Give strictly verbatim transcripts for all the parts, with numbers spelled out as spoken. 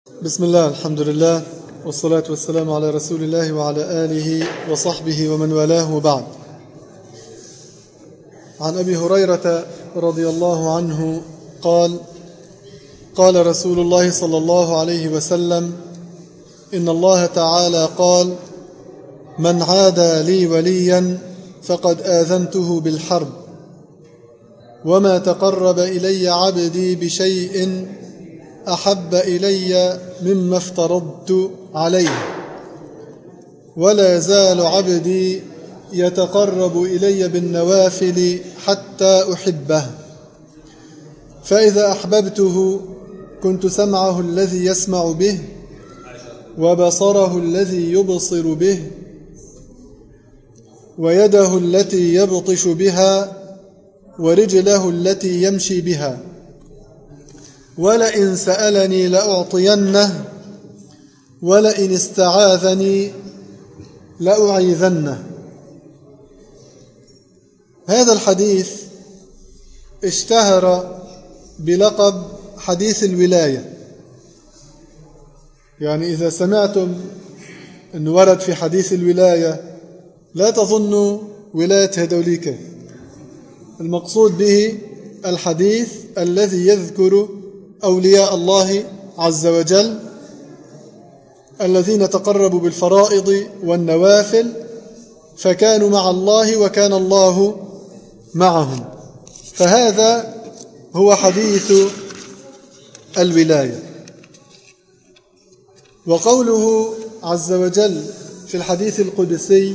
بسم الله، الحمد لله، والصلاة والسلام على رسول الله وعلى آله وصحبه ومن والاه، وبعد. عن أبي هريرة رضي الله عنه قال: قال رسول الله صلى الله عليه وسلم: إن الله تعالى قال: من عادى لي وليا فقد آذنته بالحرب، وما تقرب إلي عبدي بشيء أحب إلي مما افترضت عليه، ولا يزال عبدي يتقرب إلي بالنوافل حتى أحبه، فإذا أحببته كنت سمعه الذي يسمع به، وبصره الذي يبصر به، ويده التي يبطش بها، ورجله التي يمشي بها، ولئن سألني لأعطينه، ولئن استعاذني لأعيذنه. هذا الحديث اشتهر بلقب حديث الولاية. يعني إذا سمعتم أن ورد في حديث الولاية لا تظنوا ولاية هذوليك، المقصود به الحديث الذي يذكر أولياء الله عز وجل الذين تقربوا بالفرائض والنوافل فكانوا مع الله وكان الله معهم، فهذا هو حديث الولاية. وقوله عز وجل في الحديث القدسي،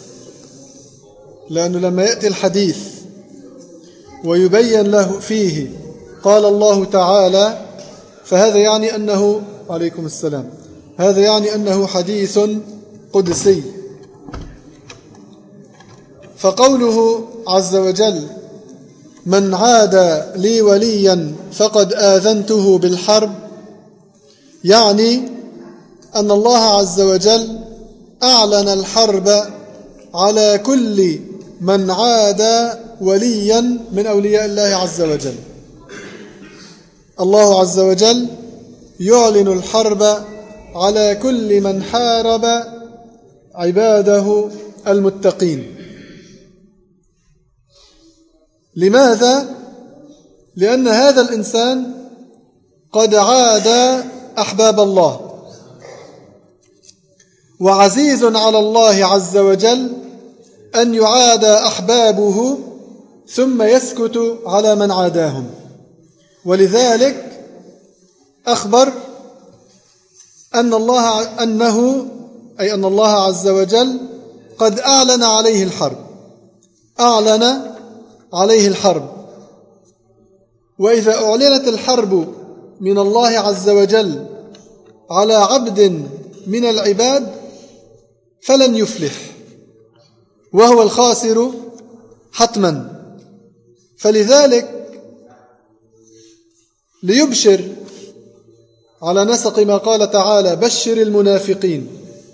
لأنه لما يأتي الحديث ويبين له فيه قال الله تعالى، فهذا يعني أنه عليكم السلام هذا يعني أنه حديث قدسي. فقوله عز وجل: من عادى لي وليا فقد آذنته بالحرب، يعني أن الله عز وجل أعلن الحرب على كل من عادى وليا من أولياء الله عز وجل. الله عز وجل يعلن الحرب على كل من حارب عباده المتقين. لماذا؟ لأن هذا الإنسان قد عاد أحباب الله، وعزيز على الله عز وجل أن يعاد أحبابه ثم يسكت على من عاداهم. ولذلك أخبر أن الله أنه أي أن الله عز وجل قد أعلن عليه الحرب أعلن عليه الحرب وإذا أعلنت الحرب من الله عز وجل على عبد من العباد فلن يفلح، وهو الخاسر حتما. فلذلك ليبشر على نسق ما قال تعالى: بشر المنافقين.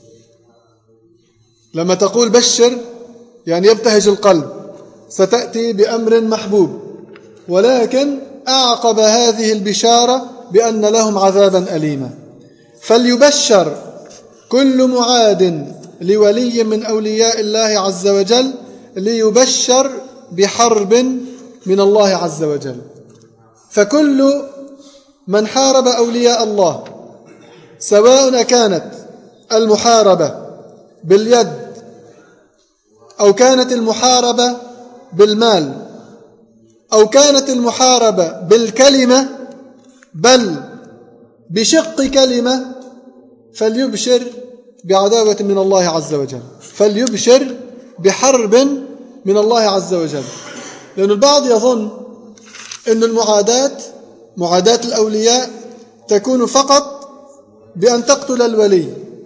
لما تقول بشر يعني يبتهج القلب، ستأتي بأمر محبوب، ولكن أعقب هذه البشارة بأن لهم عذابا أليما. فليبشر كل معاد لولي من أولياء الله عز وجل، ليبشر بحرب من الله عز وجل. فكل من حارب أولياء الله، سواء كانت المحاربة باليد أو كانت المحاربة بالمال أو كانت المحاربة بالكلمة بل بشق كلمة، فليبشر بعداوة من الله عز وجل، فليبشر بحرب من الله عز وجل. لأن البعض يظن أن المعاداة معاداة الأولياء تكون فقط بأن تقتل الولي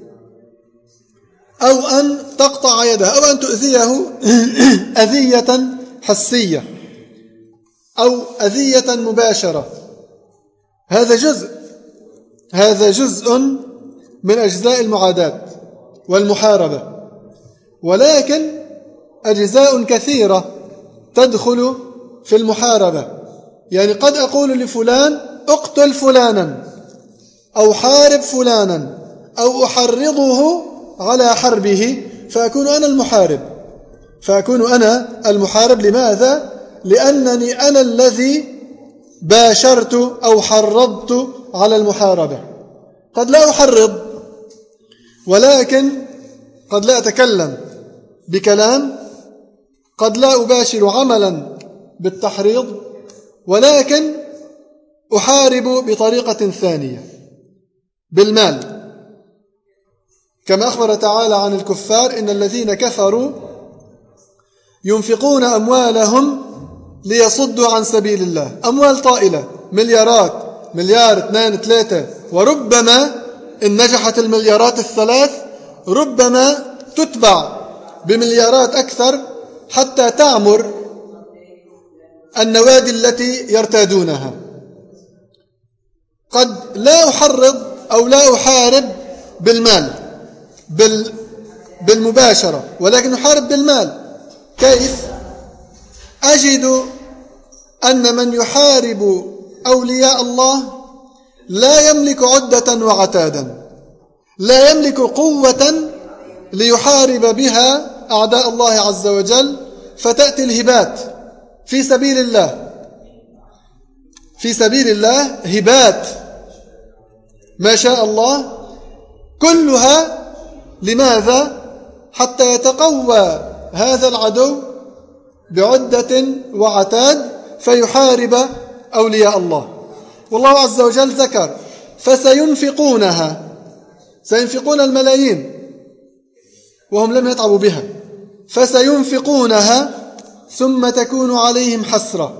أو أن تقطع يده أو أن تؤذيه أذية حسية أو أذية مباشرة. هذا جزء هذا جزء من أجزاء المعاداة والمحاربة، ولكن أجزاء كثيرة تدخل في المحاربة. يعني قد أقول لفلان اقتل فلانا، أو حارب فلانا أو أحرضه على حربه فأكون أنا المحارب فأكون أنا المحارب لماذا؟ لأنني أنا الذي باشرت أو حرضت على المحاربة. قد لا أحرض ولكن قد لا أتكلم بكلام، قد لا أباشر عملا بالتحريض، ولكن أحارب بطريقة ثانية بالمال، كما أخبر تعالى عن الكفار إن الذين كفروا ينفقون أموالهم ليصدوا عن سبيل الله، أموال طائلة مليارات، مليار اثنان ثلاثة، وربما إن نجحت المليارات الثلاث ربما تتبع بمليارات أكثر حتى تعمر النوادي التي يرتادونها. قد لا أحرض أو لا أحارب بالمال بال بالمباشرة، ولكن أحارب بالمال. كيف؟ أجد أن من يحارب أولياء الله لا يملك عدة وعتادا، لا يملك قوة ليحارب بها أعداء الله عز وجل، فتأتي الهبات في سبيل الله، في سبيل الله هبات ما شاء الله كلها. لماذا؟ حتى يتقوى هذا العدو بعدة وعتاد فيحارب أولياء الله. والله عز وجل ذكر فسينفقونها، سينفقون الملايين وهم لم يتعبوا بها، فسينفقونها ثم تكون عليهم حسرة،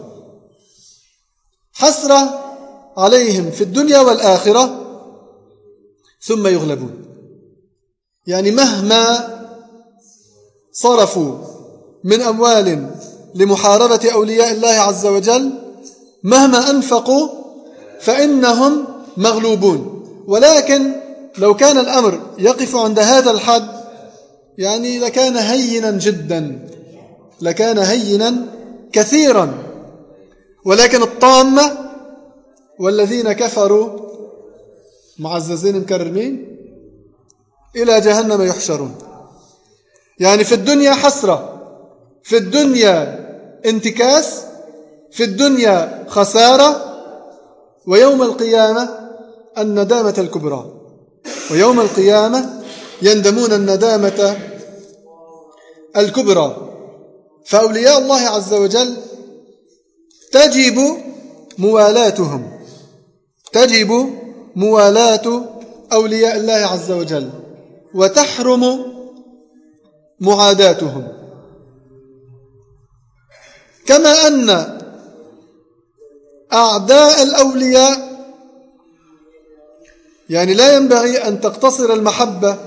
حسرة عليهم في الدنيا والآخرة، ثم يغلبون. يعني مهما صرفوا من أموال لمحاربة أولياء الله عز وجل، مهما أنفقوا فإنهم مغلوبون. ولكن لو كان الأمر يقف عند هذا الحد يعني لكان هينا جدا، لكان هينا كثيرا. ولكن الطامة والذين كفروا معززين مكرمين إلى جهنم يحشرون. يعني في الدنيا حسرة، في الدنيا انتكاس، في الدنيا خسارة، ويوم القيامة الندامة الكبرى، ويوم القيامة يندمون الندامة الكبرى. فأولياء الله عز وجل تجب موالاتهم، تجب موالاة أولياء الله عز وجل، وتحرم معاداتهم. كما أن أعداء الأولياء يعني لا ينبغي أن تقتصر المحبة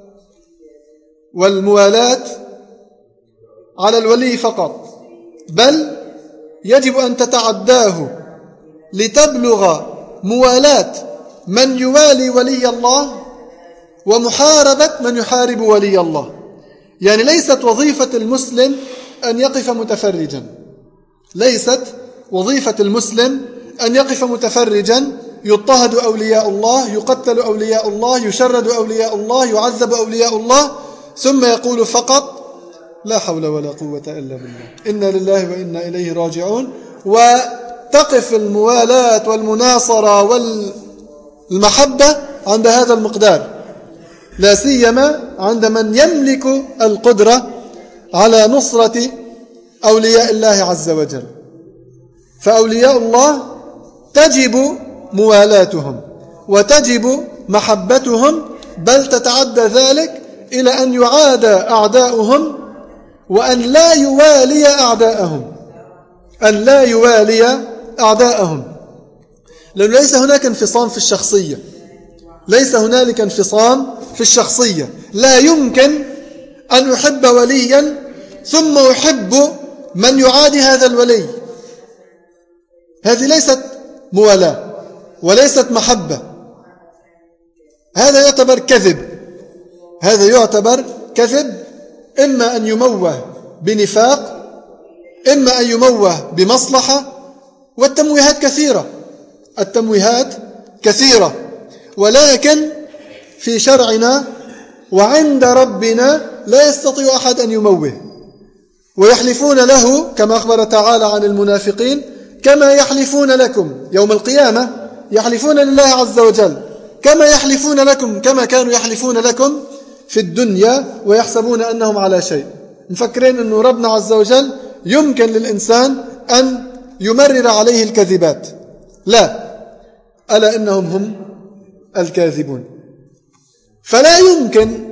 والموالاة على الولي فقط، بل يجب أن تتعداه لتبلغ موالاة من يوالي ولي الله ومحاربة من يحارب ولي الله. يعني ليست وظيفة المسلم أن يقف متفرجا، ليست وظيفة المسلم أن يقف متفرجا يضطهد أولياء الله، يقتل أولياء الله، يشرد أولياء الله، يعذب أولياء الله، ثم يقول فقط لا حول ولا قوة إلا بالله، إنا لله وإنا إليه راجعون، وتقف الموالاة والمناصرة والمحبة عند هذا المقدار، لا سيما عند من يملك القدرة على نصرة أولياء الله عز وجل. فأولياء الله تجب موالاتهم وتجب محبتهم، بل تتعدى ذلك إلى أن يعادى أعداؤهم وأن لا يوالي أعداءهم، أن لا يوالي أعداءهم. لأنه ليس هناك انفصام في الشخصية، ليس هنالك انفصام في الشخصية. لا يمكن أن أحب وليا ثم أحب من يعادي هذا الولي، هذه ليست موالاة وليست محبة، هذا يعتبر كذب، هذا يعتبر كذب، إما أن يموه بنفاق، إما أن يموه بمصلحة، والتمويهات كثيرة، التمويهات كثيرة. ولكن في شرعنا وعند ربنا لا يستطيع أحد أن يموه. ويحلفون له كما أخبر تعالى عن المنافقين كما يحلفون لكم يوم القيامة، يحلفون لله عز وجل كما يحلفون لكم كما كانوا يحلفون لكم في الدنيا ويحسبون أنهم على شيء. مفكرين أنه ربنا عز وجل يمكن للإنسان أن يمرر عليه الكذبات. لا، ألا إنهم هم الكاذبون. فلا يمكن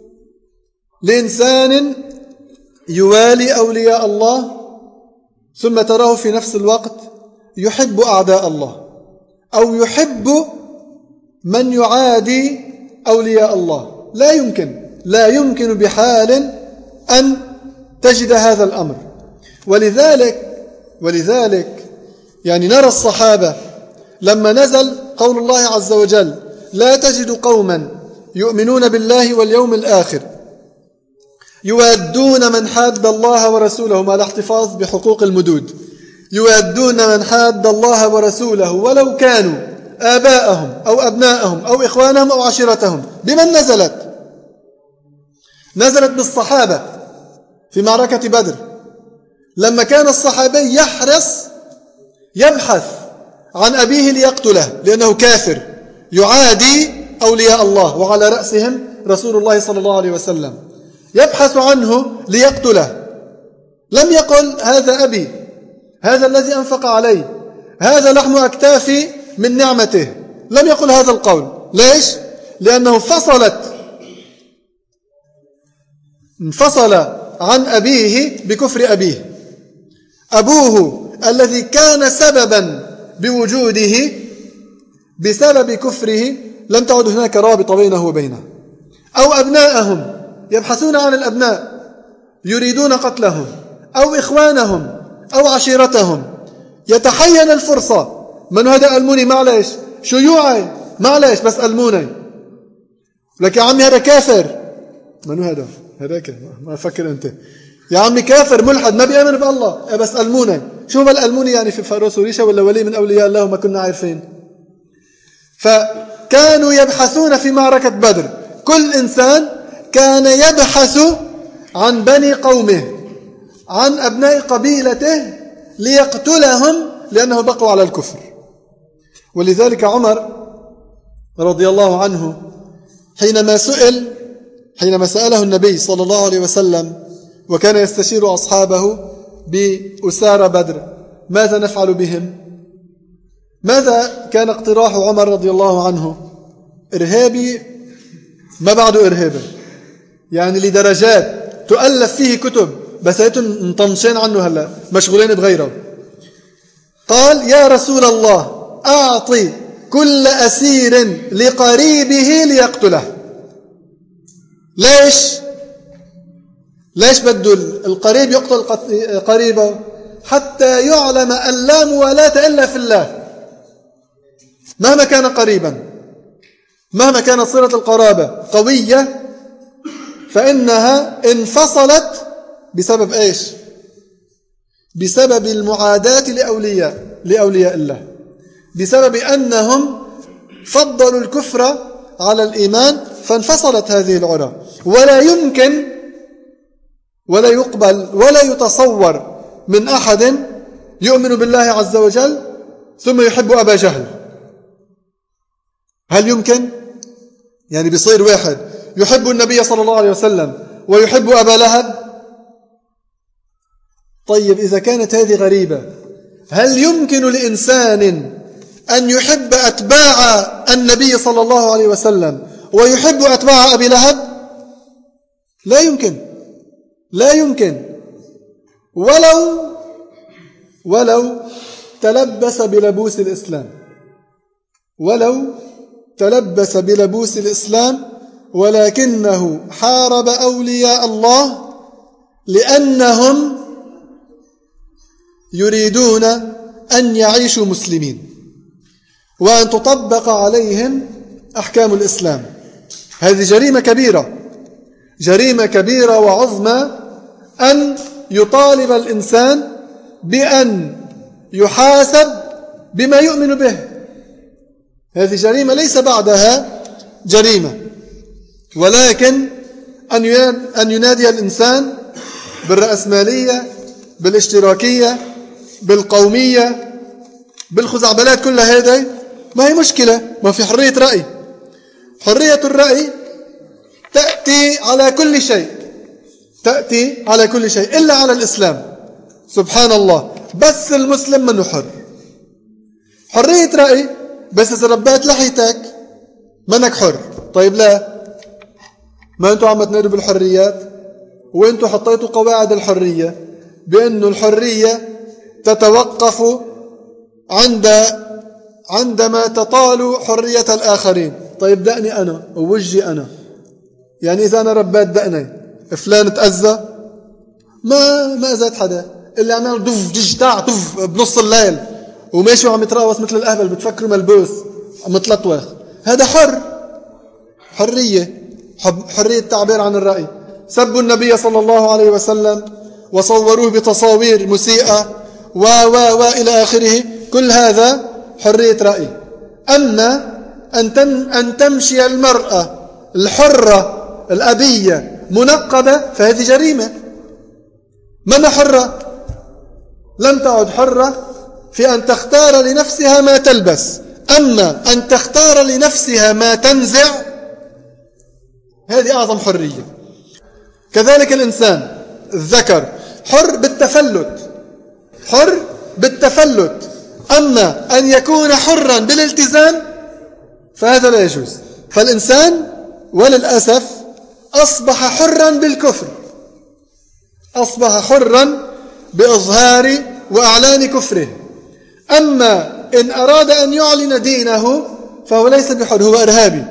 لإنسان يوالي أولياء الله ثم تراه في نفس الوقت يحب أعداء الله، أو يحب من يعادي أولياء الله. لا يمكن لا يمكن بحال أن تجد هذا الأمر. ولذلك ولذلك يعني نرى الصحابة لما نزل قول الله عز وجل لا تجد قوما يؤمنون بالله واليوم الآخر يوادون من حاد الله ورسوله مع الاحتفاظ بحقوق المدود، يوادون من حاد الله ورسوله ولو كانوا آباءهم أو أبناءهم أو إخوانهم أو عشيرتهم. بمن نزلت؟ نزلت بالصحابة في معركة بدر، لما كان الصحابي يحرص يبحث عن أبيه ليقتله لأنه كافر يعادي أولياء الله وعلى رأسهم رسول الله صلى الله عليه وسلم، يبحث عنه ليقتله. لم يقل هذا أبي، هذا الذي أنفق عليه، هذا لحم أكتافي من نعمته. لم يقل هذا القول. ليش؟ لأنه فصلت انفصل عن أبيه بكفر أبيه. أبوه الذي كان سببا بوجوده بسبب كفره لم تعد هناك رابطة بينه وبينه. أو أبناءهم يبحثون عن الأبناء يريدون قتلهم، أو إخوانهم أو عشيرتهم، يتحين الفرصة. من هذا ألموني معلش شيوعي معلش بس ألموني لك يا عمي هذا كافر. من هذا هذاك ما أفكر أنت يا عمي كافر ملحد ما بيأمن بالله بس ألموني. شو ما الألموني يعني في فاروس وريشة ولا ولي من أولياء الله وما كنا عارفين. فكانوا يبحثون في معركة بدر، كل إنسان كان يبحث عن بني قومه عن أبناء قبيلته ليقتلهم لأنه بقوا على الكفر. ولذلك عمر رضي الله عنه حينما سئل حينما سأله النبي صلى الله عليه وسلم وكان يستشير أصحابه بأسار بدر ماذا نفعل بهم، ماذا كان اقتراح عمر رضي الله عنه؟ إرهابي ما بعده إرهابي، يعني لدرجات تؤلف فيه كتب بس هيتم مطنشين عنه هلا مشغولين بغيره. قال يا رسول الله أعطي كل أسير لقريبه ليقتله. ليش ليش بده القريب يقتل قريبه؟ حتى يعلم أن لا موالاة إلا في الله مهما كان قريبا، مهما كانت صلة القرابة قوية فإنها انفصلت بسبب إيش؟ بسبب المعاداة لأولياء لأولياء الله، بسبب أنهم فضلوا الكفر على الإيمان فانفصلت هذه العرى. ولا يمكن ولا يقبل ولا يتصور من أحد يؤمن بالله عز وجل ثم يحب أبا جهل. هل يمكن؟ يعني بيصير واحد يحب النبي صلى الله عليه وسلم ويحب أبا لهب؟ طيب إذا كانت هذه غريبة، هل يمكن لإنسان أن يحب أتباع النبي صلى الله عليه وسلم ويحب أتباع أبي لهب؟ لا يمكن لا يمكن ولو ولو تلبس بلبوس الإسلام ولو تلبس بلبوس الإسلام ولكنه حارب أولياء الله لأنهم يريدون أن يعيشوا مسلمين وأن تطبق عليهم أحكام الإسلام. هذه جريمة كبيرة جريمة كبيرة وعظمى أن يطالب الإنسان بأن يحاسب بما يؤمن به. هذه جريمة ليس بعدها جريمة، ولكن أن ينادي الإنسان بالرأسمالية، بالاشتراكية، بالقومية، بالخزعبلات، كل هذه ما هي مشكلة، ما في حرية رأي. حرية الرأي تأتي على كل شيء، تأتي على كل شيء إلا على الإسلام. سبحان الله، بس المسلم منه حر. حرية رأي بس إذا ربيت لحيتك منك حر. طيب لا، ما أنتوا عم تنادوا بالحريات، وأنتوا حطيتوا قواعد الحرية بأنه الحرية تتوقف عند عندما تطال حرية الآخرين. طيب دقني أنا ووجي أنا، يعني إذا أنا ربيت دقني فلان تأذى؟ ما ما أذيت حدا، اللي عمل دف جج تاع دف بنص الليل وماشي وعم يتراوس مثل الأهبل بتفكره ملبوس عم يتلطوخ، هذا حر. حرية، حرية التعبير عن الرأي. سبوا النبي صلى الله عليه وسلم وصوروه بتصاوير مسيئة و و و إلى آخره، كل هذا حرية رأي. أما أن أن تمشي المرأة الحرة الأبية منقبة فهذه جريمة. من حرة؟ لم تعد حرة في أن تختار لنفسها ما تلبس، أما أن تختار لنفسها ما تنزع هذه أعظم حرية. كذلك الإنسان الذكر حر بالتفلت، حر بالتفلت، أما أن يكون حرا بالالتزام فهذا لا يجوز. فالإنسان وللأسف أصبح حرا بالكفر، أصبح حرا بإظهار وأعلان كفره. أما إن أراد أن يعلن دينه فهو ليس بحر، هو إرهابي.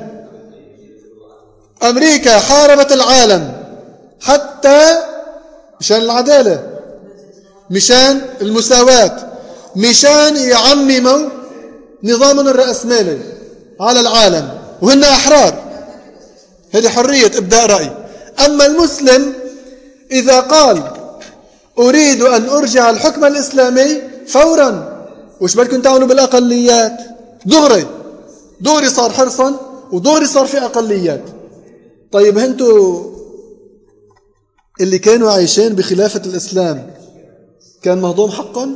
أمريكا حاربت العالم حتى مشان العدالة، مشان المساواة، مشان يعمموا نظامنا الرأسمالي على العالم، وهن أحرار، هذه حرية إبداء رأي. أما المسلم إذا قال أريد أن أرجع الحكم الإسلامي فورا، وش بدكم تعملوا بالأقليات؟ دغري دغري صار حرصا، ودغري صار في أقليات. طيب هنتوا اللي كانوا عايشين بخلافة الإسلام كان مهضوم حقا؟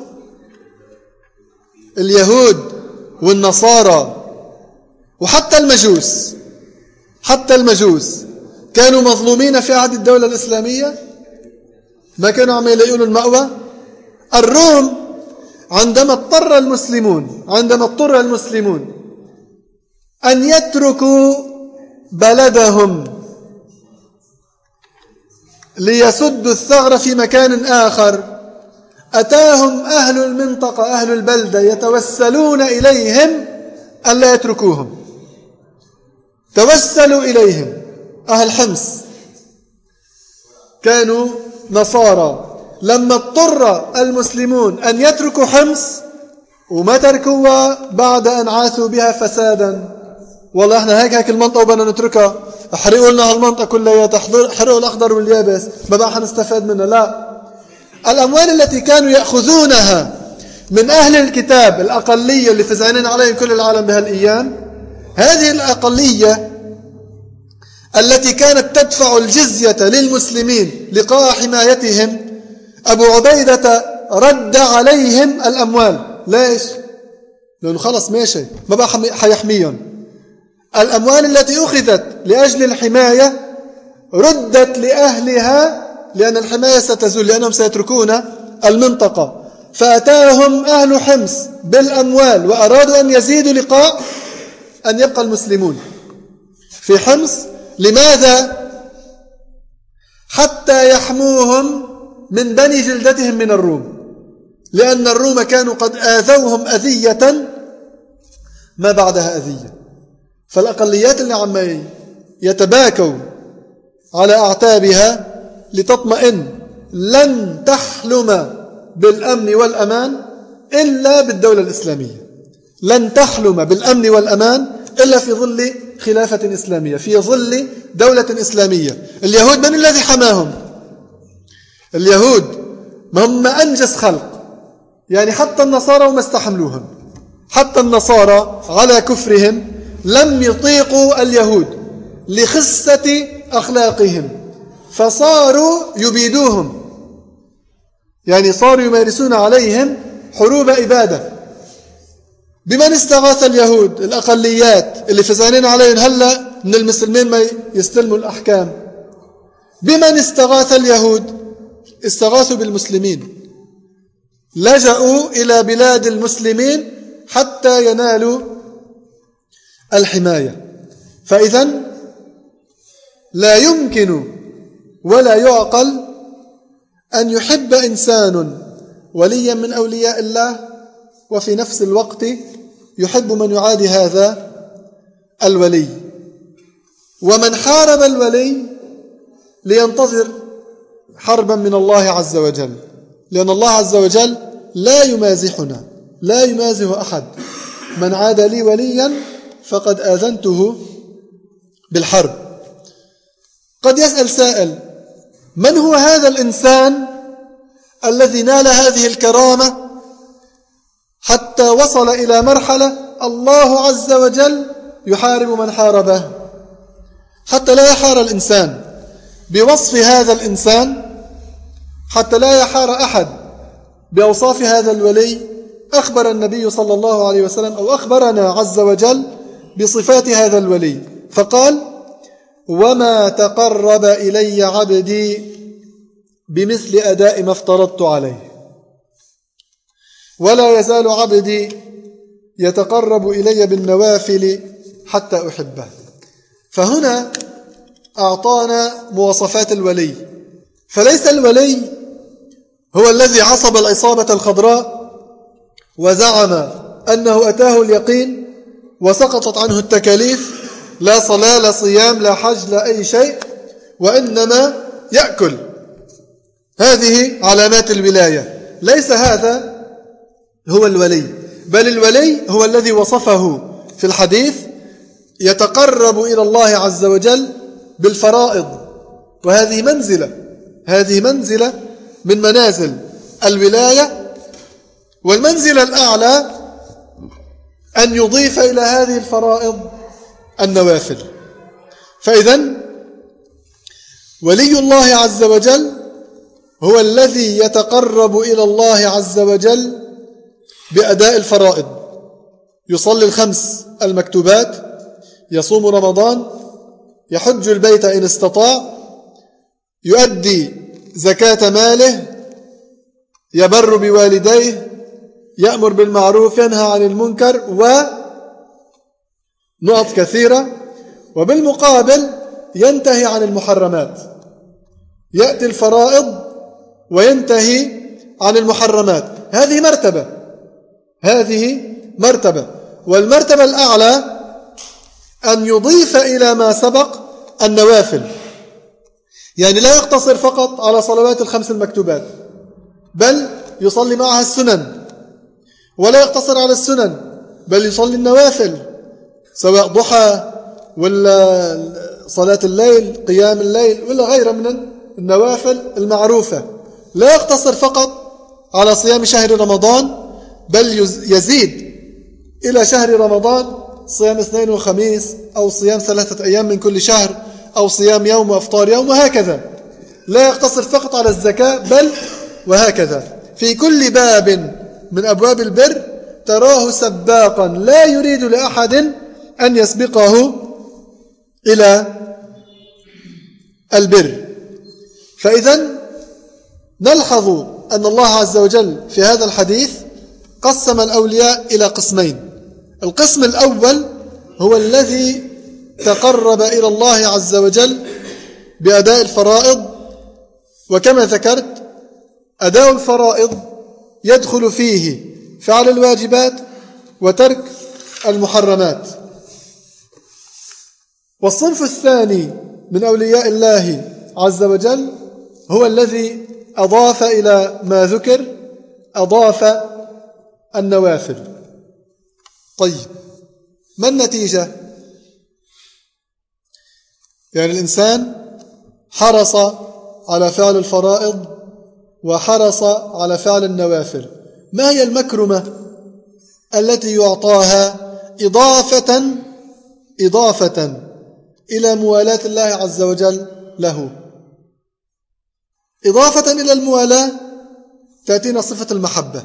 اليهود والنصارى وحتى المجوس، حتى المجوس كانوا مظلومين في عهد الدولة الإسلامية، ما كانوا عم يلاقوا المأوى. الروم عندما اضطر المسلمون عندما اضطر المسلمون أن يتركوا بلدهم ليسدوا الثغر في مكان آخر، أتاهم أهل المنطقة أهل البلدة يتوسلون إليهم ألا يتركوهم. توسلوا إليهم أهل حمص، كانوا نصارى، لما اضطر المسلمون أن يتركوا حمص وما تركوها بعد أن عاثوا بها فسادا، والله احنا هيك هيك المنطقة وبنا نتركها، احرقوا لنا هالمنطقة كلها، احرقوا الأخضر واليابس، ما بقى حنستفاد منها. لا، الأموال التي كانوا يأخذونها من أهل الكتاب الأقلية اللي فزعين عليهم كل العالم بهالأيام، هذه الأقلية التي كانت تدفع الجزية للمسلمين لقاء حمايتهم، أبو عبيدة رد عليهم الأموال. ليش؟ لأنه خلص ماشي، ما بقى حيحميهم. الأموال التي أخذت لأجل الحماية ردت لأهلها، لأن الحماية ستزول، لأنهم سيتركون المنطقة. فأتاهم أهل حمص بالأموال وأرادوا أن يزيدوا لقاء أن يبقى المسلمون في حمص. لماذا؟ حتى يحموهم من بني جلدتهم من الروم، لأن الروم كانوا قد آذوهم أذية ما بعدها أذية. فالأقليات اللي عم يتباكوا على أعتابها لتطمئن لن تحلم بالأمن والأمان إلا بالدولة الإسلامية، لن تحلم بالأمن والأمان إلا في ظل خلافة إسلامية، في ظل دولة إسلامية. اليهود من الذي حماهم؟ اليهود ما هم أنجس خلق، يعني حتى النصارى وما استحملوهم. حتى النصارى على كفرهم لم يطيقوا اليهود لخسة أخلاقهم فصاروا يبيدوهم، يعني صاروا يمارسون عليهم حروب إبادة. بمن استغاث اليهود؟ الأقليات اللي فزانين عليهم هلأ من المسلمين ما يستلموا الأحكام. بمن استغاث اليهود؟ استغاثوا بالمسلمين، لجأوا إلى بلاد المسلمين حتى ينالوا الحماية. فإذن لا يمكن ولا يعقل أن يحب إنسان وليا من أولياء الله وفي نفس الوقت يحب من يعادي هذا الولي. ومن حارب الولي لينتظر حربا من الله عز وجل، لأن الله عز وجل لا يمازحنا، لا يمازح أحد. من عاد لي وليا فقد آذنته بالحرب. قد يسأل سائل: من هو هذا الإنسان الذي نال هذه الكرامة حتى وصل إلى مرحلة الله عز وجل يحارب من حاربه؟ حتى لا يحار الإنسان بوصف هذا الإنسان، حتى لا يحار أحد بأوصاف هذا الولي، أخبر النبي صلى الله عليه وسلم أو أخبرنا عز وجل بصفات هذا الولي فقال: وما تقرب إلي عبدي بمثل أداء ما افترضت عليه، ولا يزال عبدي يتقرب إلي بالنوافل حتى أحبه. فهنا أعطانا مواصفات الولي. فليس الولي هو الذي عصب العصابة الخضراء وزعم أنه أتاه اليقين وسقطت عنه التكاليف، لا صلاة لا صيام لا حج لا أي شيء، وإنما يأكل. هذه علامات الولاية. ليس هذا هو الولي، بل الولي هو الذي وصفه في الحديث: يتقرب إلى الله عز وجل بالفرائض. وهذه منزلة، هذه منزلة من منازل الولاية. والمنزلة الأعلى أن يضيف إلى هذه الفرائض النوافل. فإذن ولي الله عز وجل هو الذي يتقرب إلى الله عز وجل بأداء الفرائض، يصلي الخمس المكتوبات، يصوم رمضان، يحج البيت إن استطاع، يؤدي زكاة ماله، يبر بوالديه، يأمر بالمعروف، ينهى عن المنكر، ونقط كثيرة. وبالمقابل ينتهي عن المحرمات، يأتي الفرائض وينتهي عن المحرمات. هذه مرتبة، هذه مرتبة. والمرتبة الأعلى أن يضيف إلى ما سبق النوافل، يعني لا يقتصر فقط على صلوات الخمس المكتوبات، بل يصلي معها السنن، ولا يقتصر على السنن بل يصلي النوافل، سواء ضحى ولا صلاة الليل، قيام الليل، ولا غيره من النوافل المعروفة. لا يقتصر فقط على صيام شهر رمضان، بل يزيد إلى شهر رمضان صيام اثنين وخميس، أو صيام ثلاثة أيام من كل شهر، أو صيام يوم وأفطار يوم، وهكذا. لا يقتصر فقط على الزكاة، بل وهكذا. في كل باب من أبواب البر تراه سباقا لا يريد لأحد أن يسبقه إلى البر. فإذن نلحظ أن الله عز وجل في هذا الحديث قسم الأولياء إلى قسمين. القسم الأول هو الذي تقرب إلى الله عز وجل بأداء الفرائض. وكما ذكرت، أداء الفرائض يدخل فيه فعل الواجبات وترك المحرمات. والصنف الثاني من أولياء الله عز وجل هو الذي أضاف إلى ما ذكر، أضاف النوافل. طيب، ما النتيجة؟ يعني الإنسان حرص على فعل الفرائض وحرص على فعل النوافل. ما هي المكرمة التي يعطاها إضافة إضافة إلى موالاة الله عز وجل له. إضافة إلى الموالاة تأتينا صفة المحبة.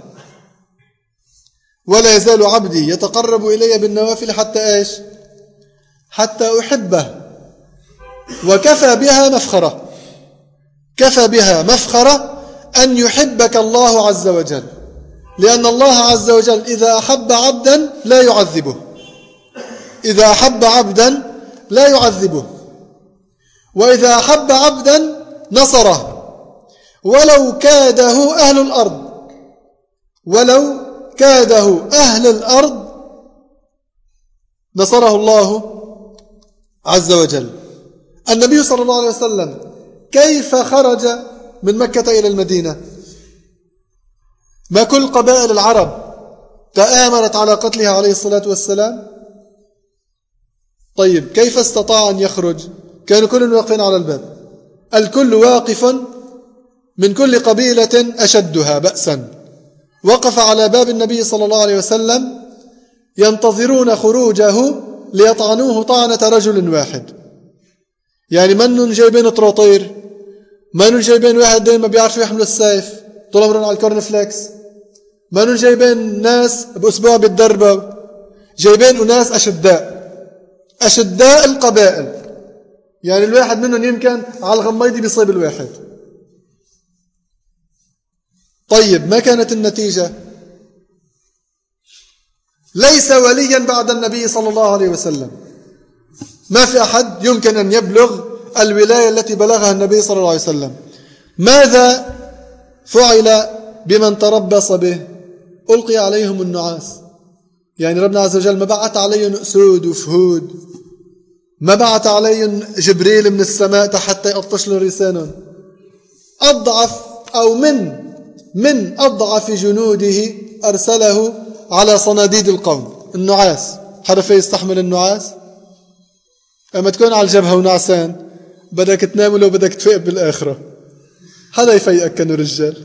ولا يزال عبدي يتقرب إلي بالنوافل حتى إيش؟ حتى أحبه. وكفى بها مفخرة، كفى بها مفخرة أن يحبك الله عز وجل، لأن الله عز وجل إذا أحب عبدا لا يعذبه، إذا أحب عبدا لا يعذبه، وإذا أحب عبدا نصره ولو كاده أهل الأرض، ولو كاده أهل الأرض نصره الله عز وجل. النبي صلى الله عليه وسلم كيف خرج من مكة إلى المدينة؟ ما كل قبائل العرب تآمرت على قتله عليه الصلاة والسلام؟ طيب كيف استطاع أن يخرج؟ كانوا كل واقفين على الباب، الكل واقف من كل قبيلة أشدها بأسا، وقف على باب النبي صلى الله عليه وسلم ينتظرون خروجه ليطعنوه طعنة رجل واحد. يعني منن جايبين طراطير، منن جايبين واحد دين ما بيعرف يحمل السيف طول عمرهم على الكورن فليكس، منن جايبين ناس بأسبوع بيتدربوا، جايبين أناس أشداء، أشداء القبائل. يعني الواحد منهم يمكن على الغميضي بيصيب الواحد. طيب ما كانت النتيجة؟ ليس وليا بعد النبي صلى الله عليه وسلم، ما في أحد يمكن أن يبلغ الولاية التي بلغها النبي صلى الله عليه وسلم. ماذا فعل بمن تربص به؟ ألقي عليهم النعاس. يعني ربنا عز وجل ما بعث عليهم أسود وفهود، ما بعث عليهم جبريل من السماء حتى يقطش له لسانهم. أضعف أو من من أضعف جنوده أرسله على صناديد القوم، النعاس. حدا في يستحمل النعاس؟ أما تكون على الجبهة ونعسان بدك تنام ولو بدك تفيق بالآخرة، حدا يفيقك كانوا رجال؟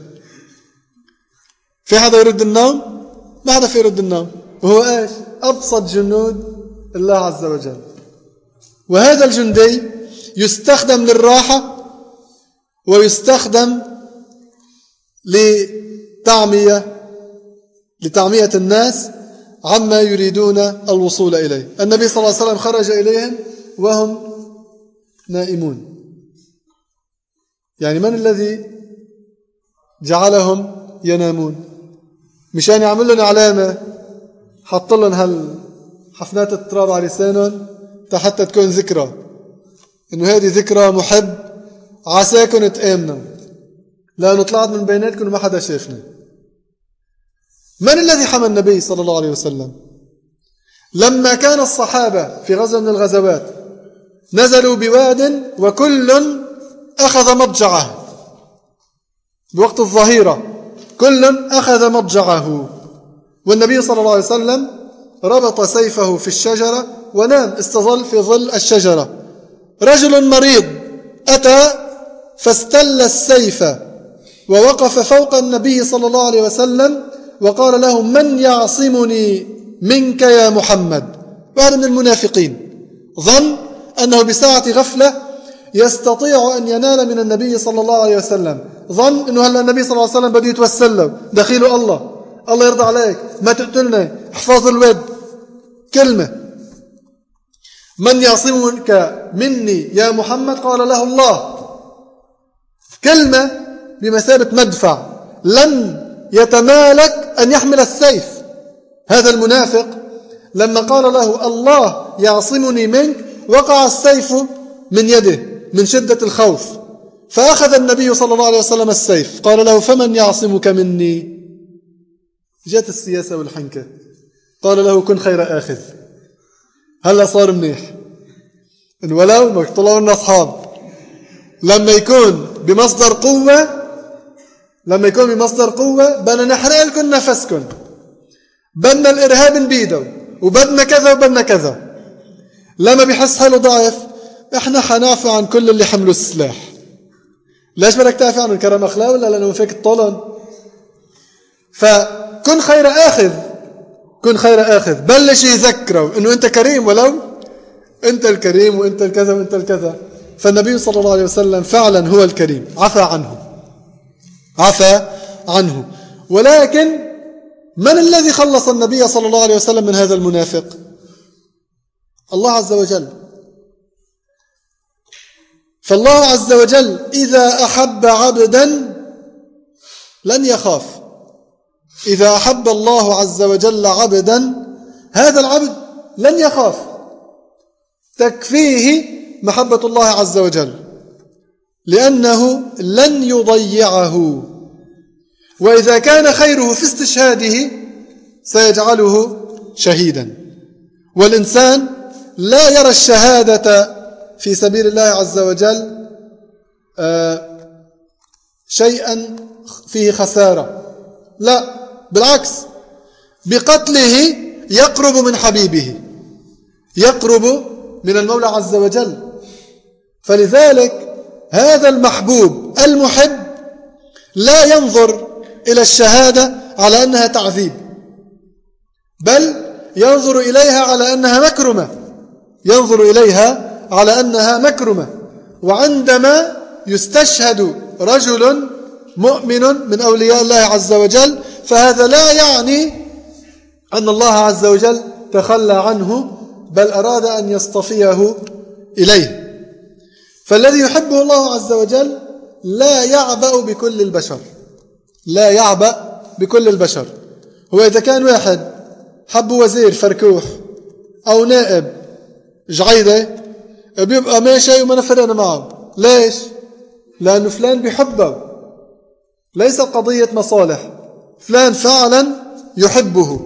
في حدا يرد النوم؟ ما حدا في يرد النوم. وهو ايش؟ أبسط جنود الله عز وجل. وهذا الجندي يستخدم للراحة ويستخدم لتعمية لتعمية الناس عما يريدون الوصول إليه. النبي صلى الله عليه وسلم خرج إليهم وهم نائمون. يعني من الذي جعلهم ينامون؟ مشان يعمل لهم علامة، حط لهم هالحفنات التراب على لسانهم حتى تكون ذكرى إنه هذه ذكرى محب، عساكم تآمنوا لأنه طلعت من بيناتكم وما حدا شافنا. من الذي حمى النبي صلى الله عليه وسلم؟ لما كان الصحابة في غزوة من الغزوات نزلوا بواد وكل أخذ مضجعه بوقت الظهيرة، كل أخذ مضجعه، والنبي صلى الله عليه وسلم ربط سيفه في الشجرة ونام، استظل في ظل الشجرة. رجل مريض أتى فاستل السيف ووقف فوق النبي صلى الله عليه وسلم وقال له: من يعصمني منك يا محمد؟ واحد من المنافقين ظن أنه بساعة غفلة يستطيع أن ينال من النبي صلى الله عليه وسلم، ظن أنه هلا النبي صلى الله عليه وسلم بده يتوسل له، دخيله الله الله يرضى عليك، ما تقتلنا، احفظ الود. كلمة: من يعصمك مني يا محمد؟ قال له الله. كلمة بمثابة مدفع، لن يتمالك أن يحمل السيف. هذا المنافق لما قال له الله يعصمني منك وقع السيف من يده من شدة الخوف، فأخذ النبي صلى الله عليه وسلم السيف، قال له: فمن يعصمك مني؟ جاءت السياسة والحنكة، قال له: كن خير آخذ. هلا صار منيح، إن ولو ما طلعوا لنا أصحاب. لما يكون بمصدر قوة لما يكون بمصدر قوة بدنا نحرق لكم نفسكم، بدنا الإرهاب نبيده، وبدنا كذا وبدنا كذا. لما بيحس حاله ضعف، احنا حنعفي عن كل اللي حملوا السلاح. ليش بدك تعفي عنهم؟ كرم أخلاق ولا لأنه فيك الطولن؟ فكن خير آخذ، كن خير آخذ، بلش يذكره أنه أنت كريم، ولو أنت الكريم وأنت الكذا وأنت الكذا. فالنبي صلى الله عليه وسلم فعلا هو الكريم، عفى عنه عفى عنه. ولكن من الذي خلص النبي صلى الله عليه وسلم من هذا المنافق؟ الله عز وجل. فالله عز وجل إذا أحب عبدا لن يخاف. إذا أحب الله عز وجل عبدا، هذا العبد لن يخاف، تكفيه محبة الله عز وجل، لأنه لن يضيعه. وإذا كان خيره في استشهاده سيجعله شهيدا. والإنسان لا يرى الشهادة في سبيل الله عز وجل آه شيئا فيه خسارة، لا، بالعكس، بقتله يقرب من حبيبه، يقرب من المولى عز وجل. فلذلك هذا المحبوب المحب لا ينظر إلى الشهادة على أنها تعذيب، بل ينظر إليها على أنها مكرمة، ينظر إليها على أنها مكرمة. وعندما يستشهد رجل مؤمن من أولياء الله عز وجل، فهذا لا يعني أن الله عز وجل تخلى عنه، بل أراد أن يصطفيه إليه. فالذي يحبه الله عز وجل لا يعبأ بكل البشر، لا يعبأ بكل البشر. هو إذا كان واحد حب وزير فركوح أو نائب جعيدة بيبقى ماشي وما نفرقنا معه. ليش؟ لأنه فلان بيحبه، ليس قضية مصالح، فلان فعلا يحبه،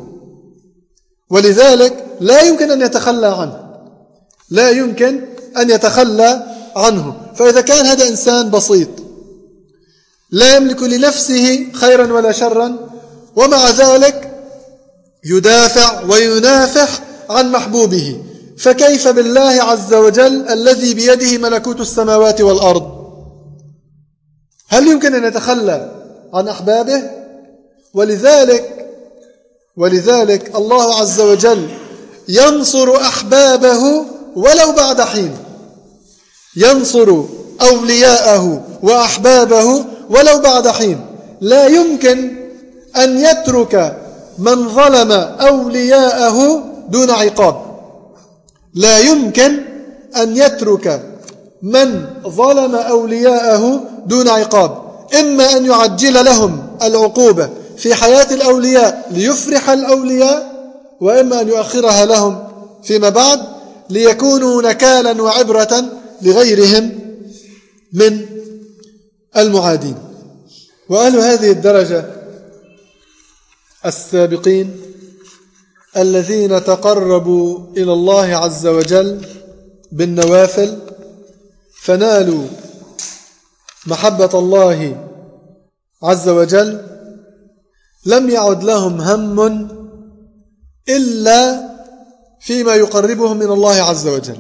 ولذلك لا يمكن أن يتخلى عنه، لا يمكن أن يتخلى عنه. فإذا كان هذا إنسان بسيط لا يملك لنفسه خيرا ولا شرا، ومع ذلك يدافع وينافح عن محبوبه، فكيف بالله عز وجل الذي بيده ملكوت السماوات والأرض؟ هل يمكن أن يتخلى عن أحبابه؟ ولذلك ولذلك الله عز وجل ينصر أحبابه ولو بعد حين، ينصر أولياءه وأحبابه ولو بعد حين. لا يمكن أن يترك من ظلم أولياءه دون عقاب، لا يمكن أن يترك من ظلم أولياءه دون عقاب. إما أن يعجل لهم العقوبة في حياة الأولياء ليفرح الأولياء، وإما أن يؤخرها لهم فيما بعد ليكونوا نكالا وعبرة لغيرهم من المعادين. وأهل هذه الدرجة السابقين الذين تقربوا إلى الله عز وجل بالنوافل فنالوا محبة الله عز وجل، لم يعد لهم هم إلا فيما يقربهم من الله عز وجل.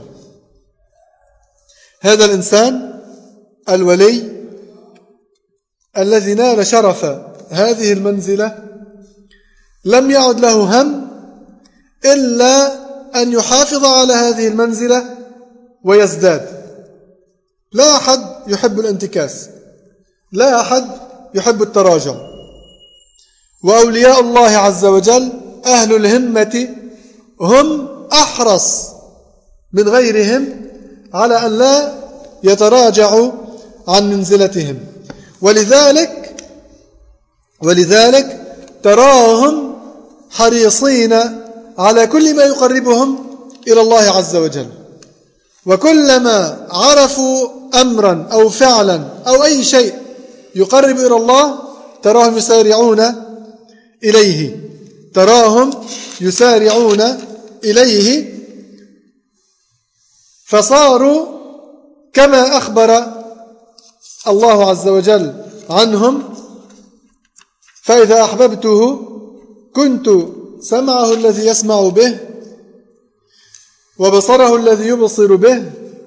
هذا الإنسان الولي الذي نال شرف هذه المنزلة لم يعد له هم إلا أن يحافظ على هذه المنزلة ويزداد. لا أحد يحب الانتكاس، لا أحد يحب التراجع. وأولياء الله عز وجل أهل الهمة هم أحرص من غيرهم على أن لا يتراجعوا عن منزلتهم. ولذلك ولذلك تراهم حريصين على كل ما يقربهم إلى الله عز وجل، وكلما عرفوا أمرا أو فعلا أو أي شيء يقرب إلى الله تراهم يسارعون إليه، تراهم يسارعون إليه. فصاروا كما أخبر الله عز وجل عنهم: فإذا أحببته كنت سمعه الذي يسمع به، وبصره الذي يبصر به،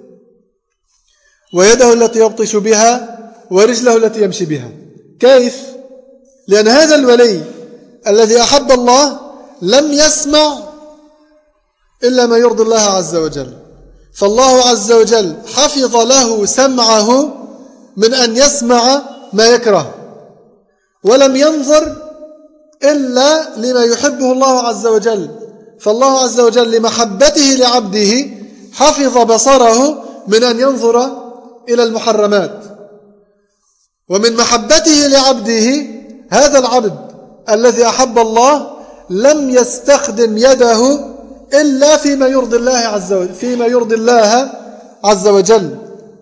ويده التي يبطش بها، ورجله التي يمشي بها. كيف؟ لأن هذا الولي الذي أحب الله لم يسمع إلا ما يرضي الله عز وجل، فالله عز وجل حفظ له سمعه من أن يسمع ما يكره، ولم ينظر إلا لما يحبه الله عز وجل، فالله عز وجل لمحبته لعبده حفظ بصره من أن ينظر إلى المحرمات، ومن محبته لعبده هذا العبد الذي أحب الله لم يستخدم يده إلا فيما يرضي الله عز وجل فيما يرضي الله عز وجل،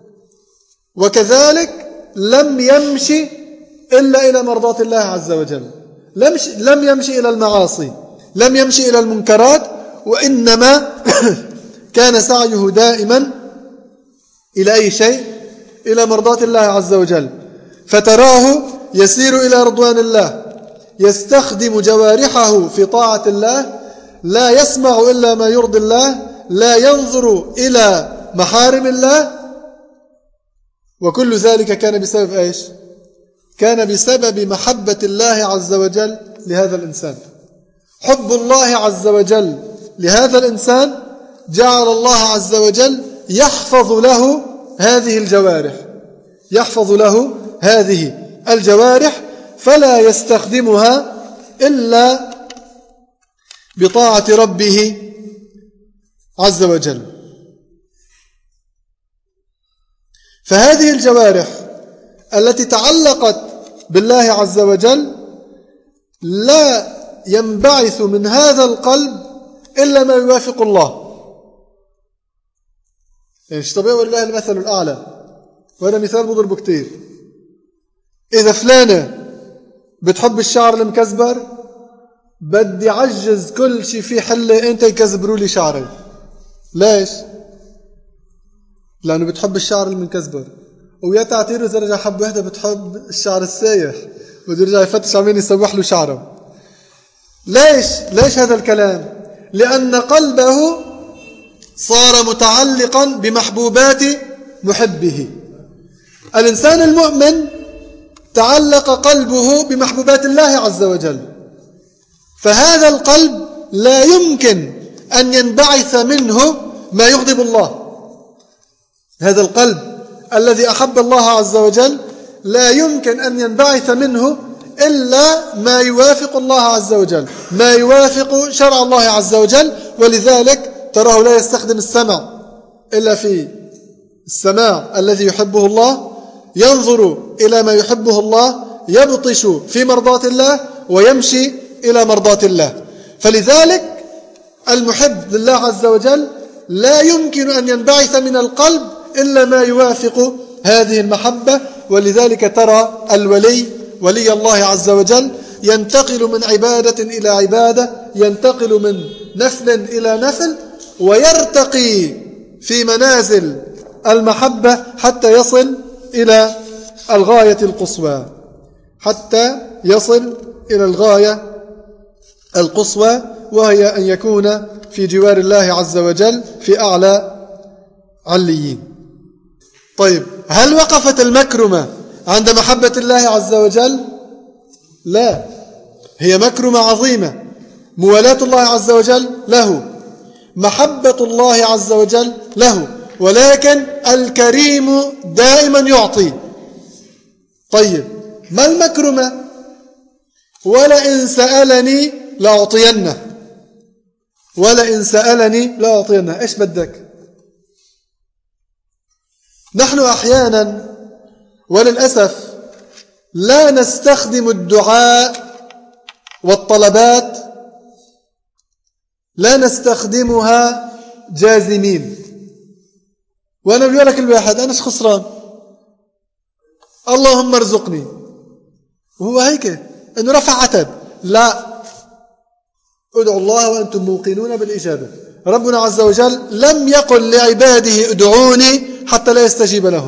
وكذلك لم يمشي إلا إلى مرضاة الله عز وجل، لم يمشي إلى المعاصي، لم يمشي إلى المنكرات، وإنما كان سعيه دائما إلى أي شيء؟ إلى مرضاة الله عز وجل، فتراه يسير إلى رضوان الله، يستخدم جوارحه في طاعة الله، لا يسمع إلا ما يرضي الله، لا ينظر إلى محارم الله، وكل ذلك كان بسبب إيش؟ كان بسبب محبة الله عز وجل لهذا الإنسان. حب الله عز وجل لهذا الإنسان جعل الله عز وجل يحفظ له هذه الجوارح، يحفظ له هذه الجوارح فلا يستخدمها إلا بطاعة ربه عز وجل. فهذه الجوارح التي تعلقت بالله عز وجل لا ينبعث من هذا القلب إلا ما يوافق الله. يعني طبيعي والله المثل الأعلى، وهذا مثال بضربه كتير. إذا فلانة بتحب الشعر المكزبر، بدي عجز كل شيء في حلة أنت يكزبروا لي شعري. ليش؟ لأنه بتحب الشعر المكزبر، ويا تعتير إذا رجع حب واحدة بتحب الشعر السايح، بده يرجع يفتش عمين يسوح له شعره. ليش؟ ليش هذا الكلام؟ لأن قلبه صار متعلقا بمحبوبات محبه. الإنسان المؤمن تعلق قلبه بمحبوبات الله عز وجل، فهذا القلب لا يمكن أن ينبعث منه ما يغضب الله. هذا القلب الذي أحب الله عز وجل لا يمكن أن ينبعث منه إلا ما يوافق الله عز وجل، ما يوافق شرع الله عز وجل. ولذلك تراه لا يستخدم السمع إلا في السماع الذي يحبه الله، ينظر إلى ما يحبه الله، يبطش في مرضاة الله، ويمشي إلى مرضاة الله. فلذلك المحب لله عز وجل لا يمكن أن ينبعث من القلب إلا ما يوافق هذه المحبة. ولذلك ترى الولي ولي الله عز وجل ينتقل من عبادة إلى عبادة، ينتقل من نفل إلى نفل، ويرتقي في منازل المحبة حتى يصل إلى الغاية القصوى، حتى يصل إلى الغاية القصوى، وهي أن يكون في جوار الله عز وجل في أعلى عليين. طيب، هل وقفت المكرمة عند محبة الله عز وجل؟ لا، هي مكرمة عظيمة، موالاة الله عز وجل له، محبة الله عز وجل له، ولكن الكريم دائما يعطي. طيب، ما المكرمة؟ ولئن سألني لأعطينه، ولئن سألني لأعطينه. إيش بدك؟ نحن أحيانا وللأسف لا نستخدم الدعاء والطلبات، لا نستخدمها جازمين. وأنا بقول لك الواحد أنا خسران، اللهم ارزقني، وهو هيك إنه رفع عتب. لا، ادعوا الله وأنتم موقنون بالإجابة. ربنا عز وجل لم يقل لعباده ادعوني حتى لا يستجيب لهم،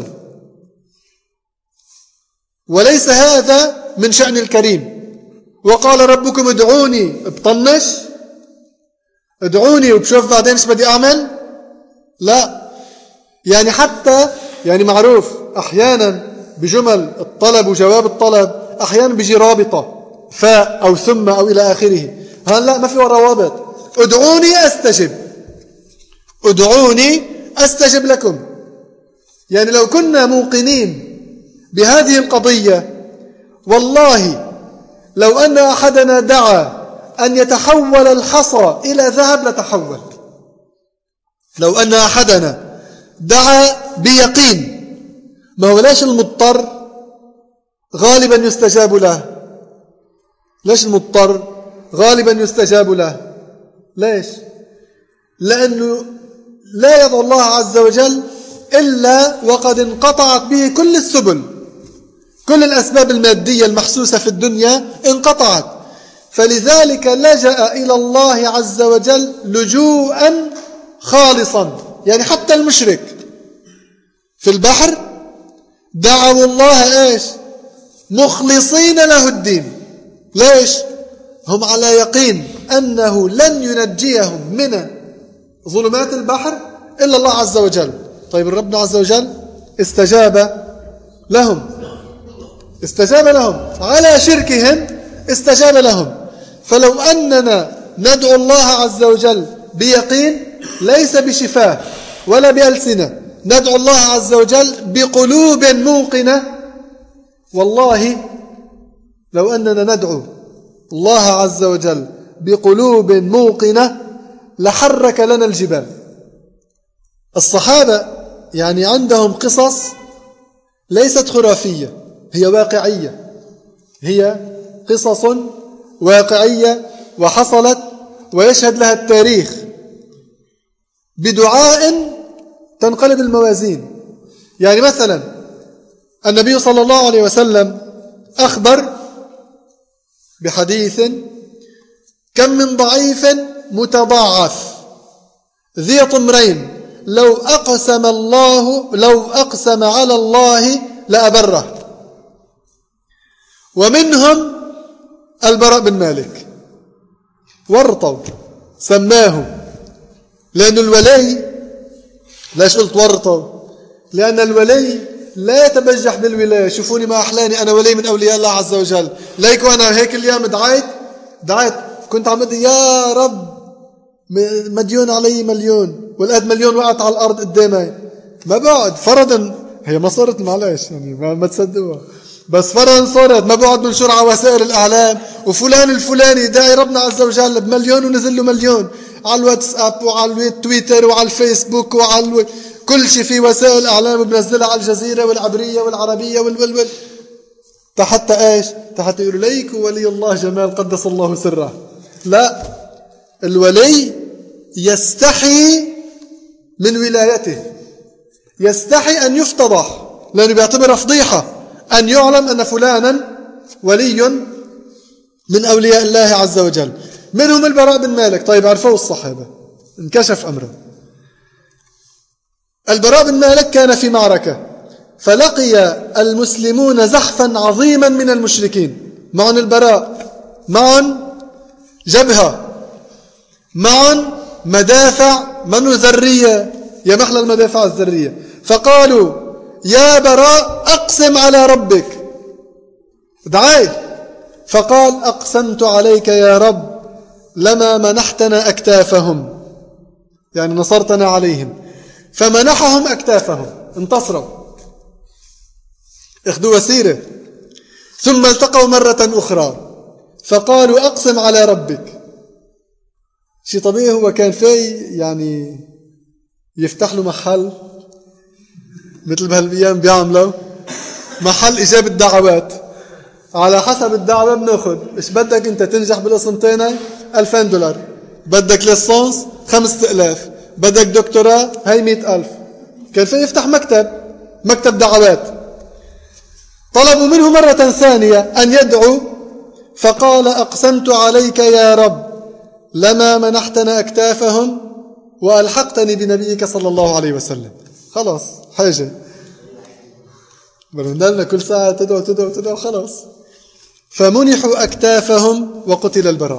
وليس هذا من شأن الكريم. وقال ربكم ادعوني بطنش، ادعوني وبشوف بعدين ايش بدي أعمل. لا، يعني حتى يعني معروف أحيانا بجمل الطلب وجواب الطلب أحيانا بيجي رابطة فاء أو ثم أو إلى آخره، هلا ما في روابط. ادعوني أستجب، ادعوني أستجب لكم. يعني لو كنا موقنين بهذه القضية، والله لو أن أحدنا دعا أن يتحول الحصى إلى ذهب لتحول. لو أن أحدنا دعا بيقين، ما هو ليش المضطر غالبا يستجاب له؟ ليش المضطر غالبا يستجاب له؟ ليش؟ لأنه لا يدعو الله عز وجل إلا وقد انقطعت به كل السبل، كل الأسباب المادية المحسوسة في الدنيا انقطعت، فلذلك لجأ إلى الله عز وجل لجوءا خالصا. يعني حتى المشرك في البحر دعوا الله إيش؟ مخلصين له الدين. ليش؟ هم على يقين أنه لن ينجيهم من ظلمات البحر إلا الله عز وجل. طيب الرب عز وجل استجاب لهم، استجاب لهم على شركهم، استجاب لهم. فلو أننا ندعو الله عز وجل بيقين، ليس بشفاه ولا بألسنة، ندعو الله عز وجل بقلوب موقنة، والله لو أننا ندعو الله عز وجل بقلوب موقنة لحرك لنا الجبال. الصحابة يعني عندهم قصص ليست خرافية، هي واقعية، هي قصص واقعية وحصلت ويشهد لها التاريخ بدعاء تنقلب الموازين. يعني مثلا النبي صلى الله عليه وسلم أخبر بحديث: كم من ضعيف متضاعف ذي طمرين لو أقسم الله لو أقسم على الله لأبره. ومنهم البراء بن مالك، ورطوا سماه، لأن الولي، ليش قلت ورطوا؟ لأن الولي لا يتبجح بالولاية. شوفوني ما أحلاني أنا ولي من أولياء الله عز وجل. ليكوا أنا هيك اليوم دعيت دعيت كنت عم بدي يا رب مديون علي مليون، والقد مليون وقعت على الأرض قدامي، ما بقعد فرضا، هي ما صارت معلش يعني ما, ما تصدقوها، بس فرضا صارت، ما بقعد بنشر على وسائل الإعلام وفلان الفلاني داعي ربنا عز وجل بمليون ونزل له مليون على الواتساب وعلى التويتر وعلى الفيسبوك وعلى الو... كل شيء في وسائل الإعلام بنزلها على الجزيرة والعبرية والعربية والولول، تحت ايش؟ تحت يقولوا ليك ولي الله جمال قدس الله سره. لا، الولي يستحي من ولايته، يستحي أن يفتضح، لأنه بيعتبر فضيحة أن يعلم أن فلانا ولي من أولياء الله عز وجل. منهم البراء بن مالك. طيب عرفوا الصحابة، انكشف أمره. البراء بن مالك كان في معركة، فلقي المسلمون زحفا عظيما من المشركين، معهم البراء، معهم جبهة، معهم مدافع منو ذرية، يا محلى المدافع الذرية. فقالوا: يا براء أقسم على ربك، دعاي. فقال: أقسمت عليك يا رب لما منحتنا أكتافهم، يعني نصرتنا عليهم. فمنحهم أكتافهم، انتصروا، اخذوا وسيرة. ثم التقوا مرة أخرى فقالوا: أقسم على ربك. شيء طبيعي، هو كان في يعني يفتح له محل مثل بهالأيام بيعملوا محل إجابة دعوات، على حسب الدعوة بناخد. إيش بدك أنت تنجح بالقسنطينة؟ ألفين دولار. بدك ليسانس خمسة آلاف. بدك دكتوراه هاي مئة ألف. كان في يفتح مكتب مكتب دعوات. طلبوا منه مرة ثانية أن يدعو، فقال: أقسمت عليك يا رب لما منحتنا أكتافهم وألحقتني بنبيك صلى الله عليه وسلم. خلاص حاجة بلندلنا كل ساعة تدعو تدعو تدعو خلاص. فمنحوا أكتافهم وقتل البراء.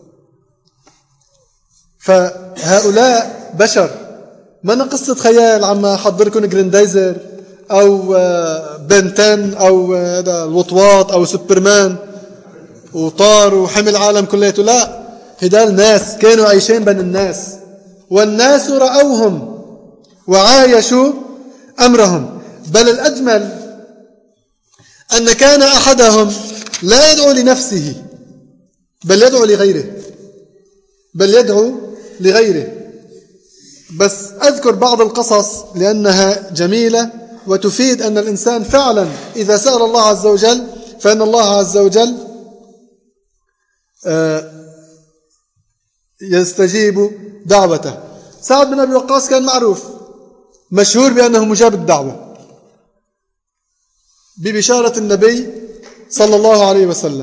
فهؤلاء بشر، ما قصة خيال عم أحضركم جريندايزر أو بنتن أو الوطواط أو سوبرمان وطار وحمل العالم كليته. لا، هدول ناس كانوا عايشين بين الناس، والناس رأوهم وعايشوا أمرهم. بل الأجمل أن كان أحدهم لا يدعو لنفسه بل يدعو لغيره بل يدعو لغيره بس أذكر بعض القصص لأنها جميلة وتفيد أن الإنسان فعلا إذا سأل الله عز وجل فإن الله عز وجل يستجيب دعوته. سعد بن أبي وقاص كان معروف مشهور بأنه مجاب الدعوة ببشارة النبي صلى الله عليه وسلم.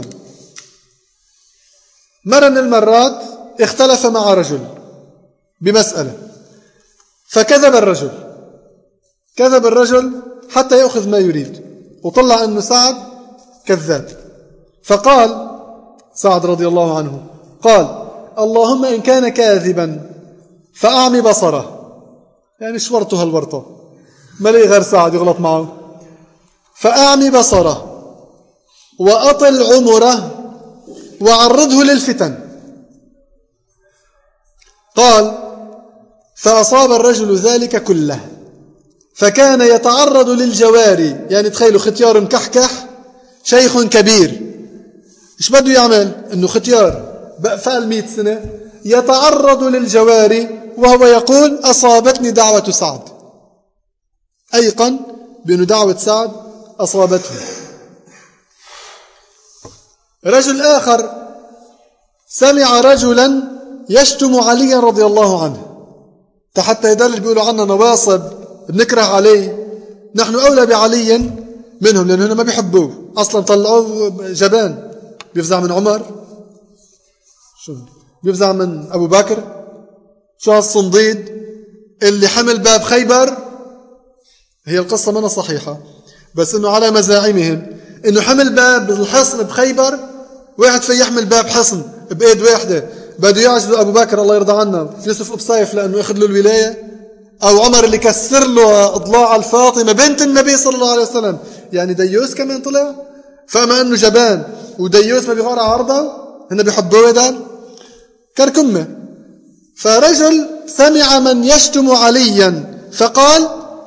مرة من المرات اختلف مع رجل بمسألة فكذب الرجل كذب الرجل حتى يأخذ ما يريد، وطلع أنه سعد كذاب. فقال سعد رضي الله عنه قال اللهم إن كان كاذبا فأعمي بصره، يعني شورته هالورطة ما لي غير سعد يغلط معه، فأعمي بصره وأطل عمره وعرضه للفتن. قال فأصاب الرجل ذلك كله، فكان يتعرض للجواري، يعني تخيلوا ختيار مكحكح شيخ كبير، إيش بده يعمل؟ إنه ختيار بقفال مئة سنة يتعرض للجواري وهو يقول أصابتني دعوة سعد، أيقن بأن دعوة سعد أصابته. رجل آخر سمع رجلا يشتم عليا رضي الله عنه، حتى يدل بيقولوا عنا نواصب بنكره عليه، نحن أولى بعلي منهم لأنهم ما بيحبوه أصلا، طلعوه جبان، بيفزع من عمر، شو بيفزع من أبو بكر، شو هالصنديد اللي حمل باب خيبر. هي القصة منا صحيحة بس إنه على مزاعمهم إنه حمل باب الحصن بخيبر، واحد في يحمل باب حصن بإيد واحدة، بده يعجز أبو بكر الله يرضى عنه يوسف أبصيف لأنه يأخذ له الولاية، أو عمر اللي كسر له أضلاع الفاطمة بنت النبي صلى الله عليه وسلم، يعني ديوس كمان طلع. فأما أنه جبان وديوس ما بيغار عرضه، هن بيحبوه دال كركمة. فرجل سمع من يشتم عليا فقال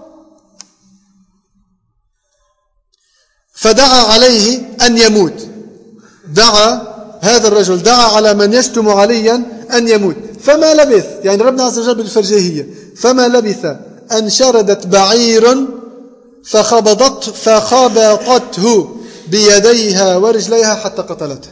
فدعا عليه أن يموت، دعا هذا الرجل دعا على من يشتم عليا أن يموت. فما لبث، يعني ربنا عز وجل بالفرجيهية، فما لبث أن شردت بعير فخبطت فخبطته بيديها ورجليها حتى قتلته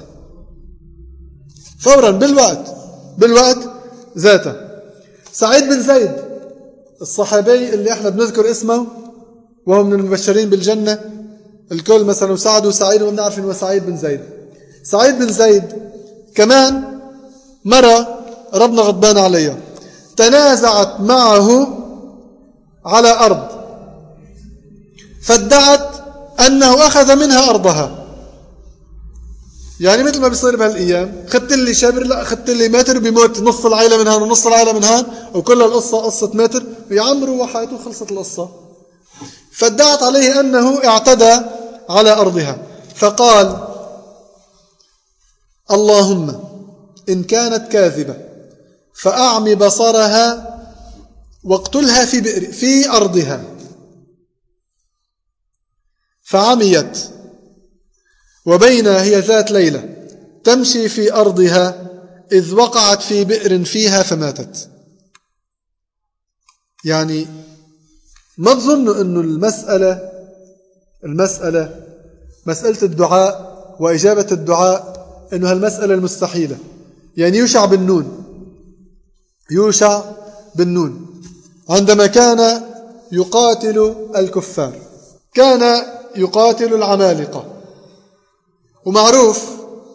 فورا بالوقت بالوقت ذاته. سعيد بن زيد الصحابي اللي احنا بنذكر اسمه وهو من المبشرين بالجنة الكل، مثلا سعد وسعيد وما بنعرف انه سعيد بن زيد. سعيد بن زيد كمان مرة ربنا غضبان عليها، تنازعت معه على أرض فادعت أنه أخذ منها أرضها، يعني مثل ما بيصير بهالأيام، خدت لي شبر لا خدت لي متر بيموت نص العائلة من هان ونص العائلة من هان، وكل القصة قصة متر ويعمروا وحياته وخلصت القصة. فادعت عليه أنه اعتدى على أرضها، فقال اللهم إن كانت كاذبة فأعمي بصرها واقتلها في بئر في أرضها. فعميت وبينها هي ذات ليلة تمشي في أرضها إذ وقعت في بئر فيها فماتت. يعني ما تظنوا أنه المسألة المسألة مسألة الدعاء وإجابة الدعاء أنه هالمسألة المستحيلة. يعني يوشع بن نون يوشع بن نون عندما كان يقاتل الكفار كان يقاتل العمالقة، ومعروف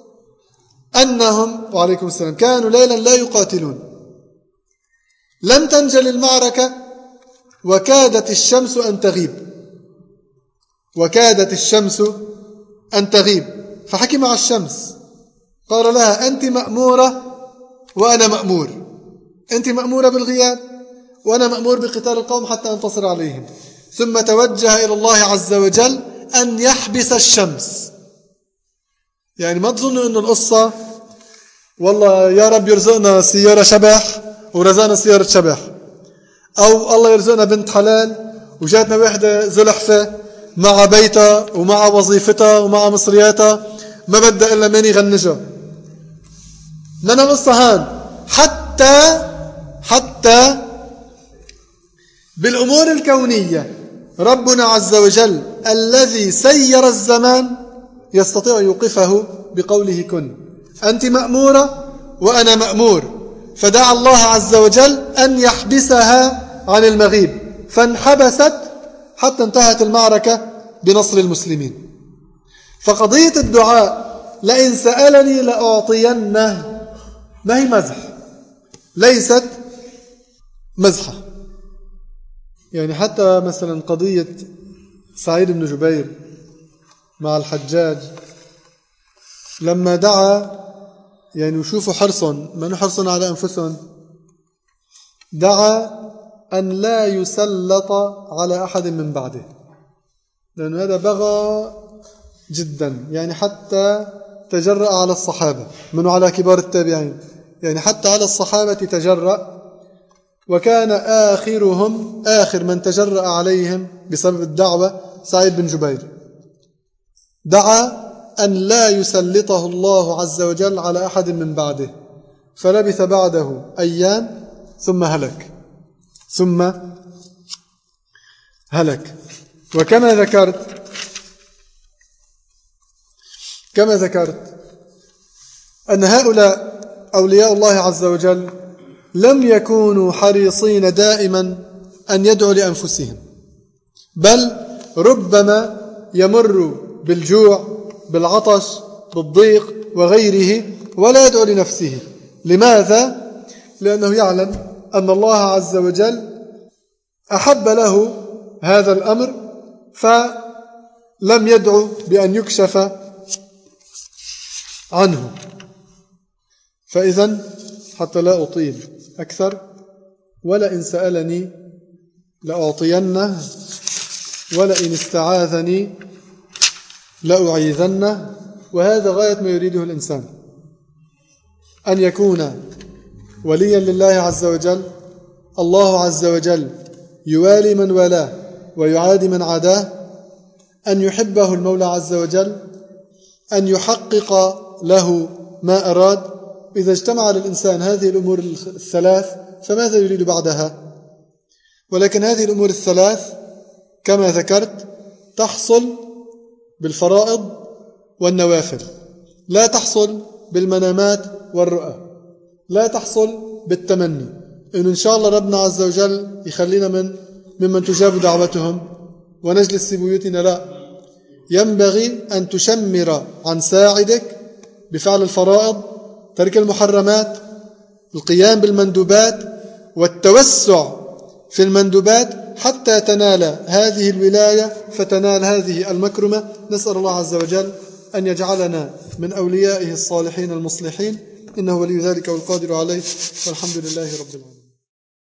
أنهم وعليكم السلام كانوا ليلا لا يقاتلون. لم تنجل المعركة وكادت الشمس أن تغيب وكادت الشمس أن تغيب فحكي مع الشمس قال لها أنت مأمورة وأنا مأمور، أنت مأمورة بالغياب وأنا مأمور بقتال القوم حتى أنتصر عليهم. ثم توجه إلى الله عز وجل أن يحبس الشمس. يعني ما تظنوا أن القصة والله يا رب يرزقنا سيارة شبح ورزقنا سيارة شبح، أو الله يرزقنا بنت حلال وجاتنا وحدة زلحفة مع بيتها ومع وظيفتها ومع مصرياتها ما بدها إلا من يغنجها. بدنا نصهان حتى حتى بالأمور الكونية ربنا عز وجل الذي سير الزمان يستطيع يوقفه بقوله كن. أنت مأمورة وأنا مأمور، فدعا الله عز وجل أن يحبسها عن المغيب فانحبست حتى انتهت المعركة بنصر المسلمين. فقضية الدعاء لئن سألني لأعطينه ما هي مزح، ليست مزحة. يعني حتى مثلا قضية سعيد بن جبير مع الحجاج لما دعا، يعني وشوفوا حرصا من حرصا على أنفسهم، دعا أن لا يسلط على أحد من بعده، لأن هذا بغى جدا. يعني حتى تجرأ على الصحابة منه على كبار التابعين، يعني حتى على الصحابة تجرأ، وكان آخرهم آخر من تجرأ عليهم بسبب الدعوة سعيد بن جبير. دعا أن لا يسلطه الله عز وجل على أحد من بعده، فلبث بعده أيام ثم هلك ثم هلك. وكما ذكرت كما ذكرت أن هؤلاء أولياء الله عز وجل لم يكونوا حريصين دائما أن يدعوا لأنفسهم، بل ربما يمر بالجوع بالعطش بالضيق وغيره ولا يدعو لنفسه. لماذا؟ لأنه يعلم أن الله عز وجل أحب له هذا الأمر فلم يدعو بأن يكشف عنه. فإذن حتى لا أطيل أكثر، ولئن سألني لأعطينه ولئن استعاذني لأعيذنه. وهذا غاية ما يريده الإنسان، أن يكون وليا لله عز وجل. الله عز وجل يوالي من والاه ويعادي من عاداه، أن يحبه المولى عز وجل، أن يحقق له ما أراد. إذا اجتمع للإنسان هذه الأمور الثلاث فماذا يريد بعدها؟ ولكن هذه الأمور الثلاث كما ذكرت تحصل بالفرائض والنوافل، لا تحصل بالمنامات والرؤى، لا تحصل بالتمني إنه إن شاء الله ربنا عز وجل يخلينا من ممن تجاب دعوتهم ونجلس في بيوتنا. لا، ينبغي أن تشمر عن ساعدك بفعل الفرائض، ترك المحرمات، القيام بالمندوبات والتوسع في المندوبات حتى تنال هذه الولاية فتنال هذه المكرمة. نسأل الله عز وجل أن يجعلنا من أوليائه الصالحين المصلحين، إنه ولي ذلك والقادر عليه، والحمد لله رب العالمين.